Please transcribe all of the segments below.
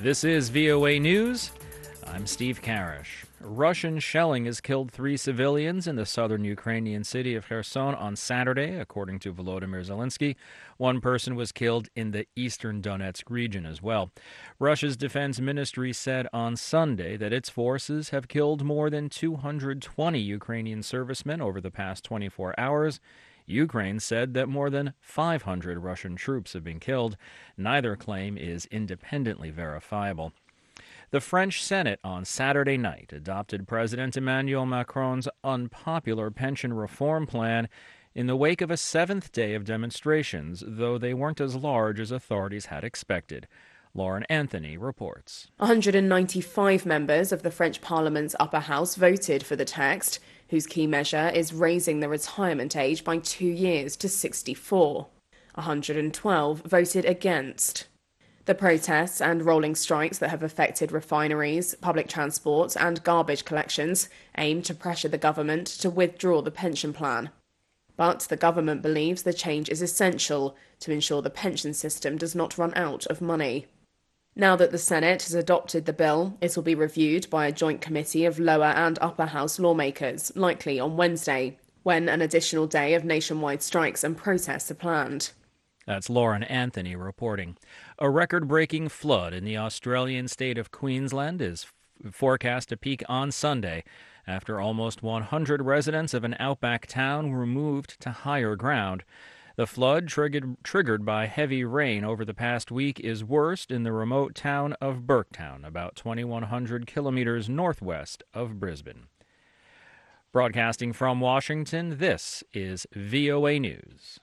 This is VOA News. I'm Steve Karish. Russian shelling has killed 3 civilians in the southern Ukrainian city of Kherson on Saturday, according to Volodymyr Zelensky. 1 person was killed in the eastern Donetsk region as well. Russia's defense ministry said on Sunday that its forces have killed more than 220 Ukrainian servicemen over the past 24 hours. Ukraine said that more than 500 Russian troops have been killed. Neither claim is independently verifiable. The French Senate on Saturday night adopted President Emmanuel Macron's unpopular pension reform plan in the wake of a 7th day of demonstrations, though they weren't as large as authorities had expected. Lauren Anthony reports. 195 members of the French Parliament's upper house voted for the text, whose key measure is raising the retirement age by 2 years to 64. 112 voted against. The protests and rolling strikes that have affected refineries, public transport and garbage collections aim to pressure the government to withdraw the pension plan. But the government believes the change is essential to ensure the pension system does not run out of money. Now that the Senate has adopted the bill, it will be reviewed by a joint committee of lower and upper house lawmakers, likely on Wednesday, when an additional day of nationwide strikes and protests are planned. That's Lauren Anthony reporting. A record-breaking flood in the Australian state of Queensland is forecast to peak on Sunday after almost 100 residents of an outback town were moved to higher ground. The flood, triggered by heavy rain over the past week, is worst in the remote town of Burketown, about 2,100 kilometers northwest of Brisbane. Broadcasting from Washington, this is VOA News.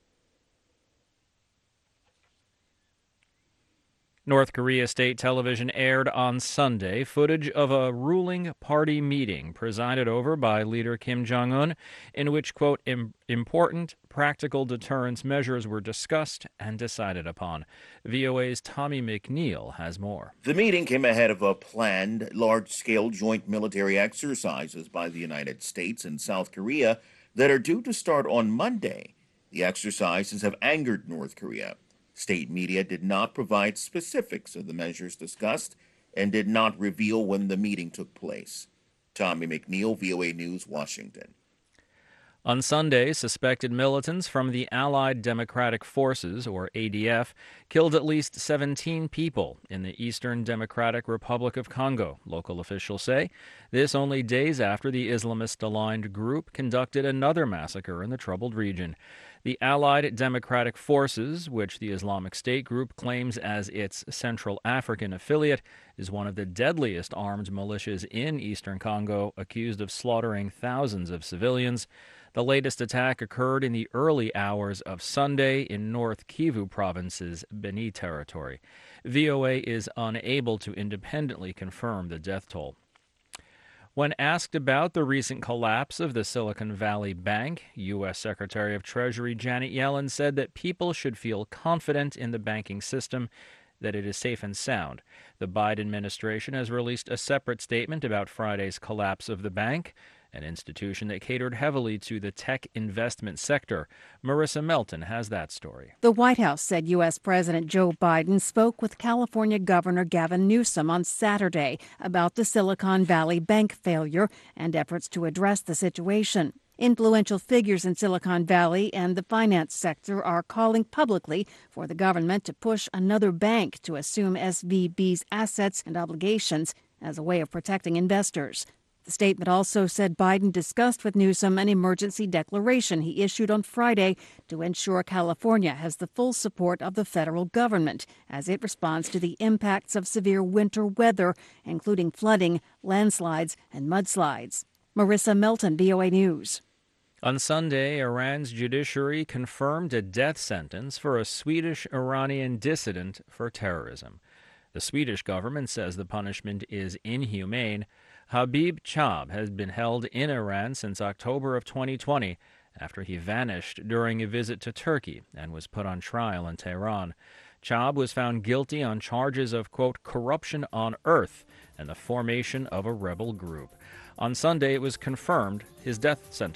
North Korea state television aired on Sunday footage of a ruling party meeting presided over by leader Kim Jong-un, in which, quote, important practical deterrence measures were discussed and decided upon. VOA's Tommy McNeil has more. The meeting came ahead of a planned large-scale joint military exercises by the United States and South Korea that are due to start on Monday. The exercises have angered North Korea. State media did not provide specifics of the measures discussed and did not reveal when the meeting took place. Tommy McNeil, VOA News, Washington. On Sunday, suspected militants from the Allied Democratic Forces, or ADF, killed at least 17 people in the Eastern Democratic Republic of Congo, local officials say. This only days after the Islamist-aligned group conducted another massacre in the troubled region. The Allied Democratic Forces, which the Islamic State group claims as its Central African affiliate, is one of the deadliest armed militias in eastern Congo, accused of slaughtering thousands of civilians. The latest attack occurred in the early hours of Sunday in North Kivu Province's Beni territory. VOA is unable to independently confirm the death toll. When asked about the recent collapse of the Silicon Valley Bank, U.S. Secretary of Treasury Janet Yellen said that people should feel confident in the banking system, that it is safe and sound. The Biden administration has released a separate statement about Friday's collapse of the bank, an institution that catered heavily to the tech investment sector. Marissa Melton has that story. The White House said U.S. President Joe Biden spoke with California Governor Gavin Newsom on Saturday about the Silicon Valley Bank failure and efforts to address the situation. Influential figures in Silicon Valley and the finance sector are calling publicly for the government to push another bank to assume SVB's assets and obligations as a way of protecting investors. The statement also said Biden discussed with Newsom an emergency declaration he issued on Friday to ensure California has the full support of the federal government as it responds to the impacts of severe winter weather, including flooding, landslides, and mudslides. Marissa Melton, VOA News. On Sunday, Iran's judiciary confirmed a death sentence for a Swedish-Iranian dissident for terrorism. The Swedish government says the punishment is inhumane. Habib Chab has been held in Iran since October of 2020 after he vanished during a visit to Turkey and was put on trial in Tehran. Chab was found guilty on charges of, quote, corruption on earth and the formation of a rebel group. On Sunday, it was confirmed his death sentence